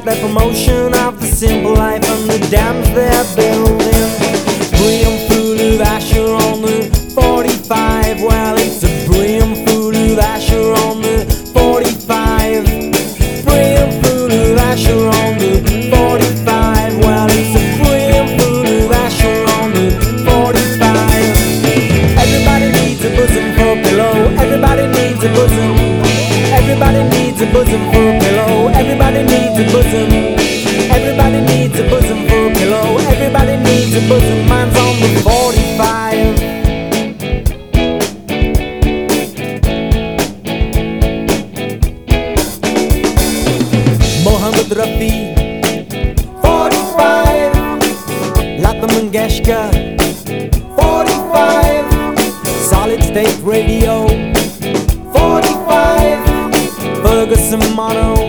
their promotion of the simple life and the dams they're building. Brim full of Asher on the 45. Well, it's a brim full of Asher on the 45. Brim full of Asher on the 45. Well, it's a brim full of Asher on the 45. Everybody needs a bosom for a pillow. Everybody needs a bosom. Everybody needs a bosom for a pillow. Everybody needs a bosom. Everybody needs a bosom for a pillow. Everybody needs a bosom. Mine's on the 45. Mohammed Rafi 45. Lata Mangeshkar 45. Solid State Radio 45. Ferguson Mono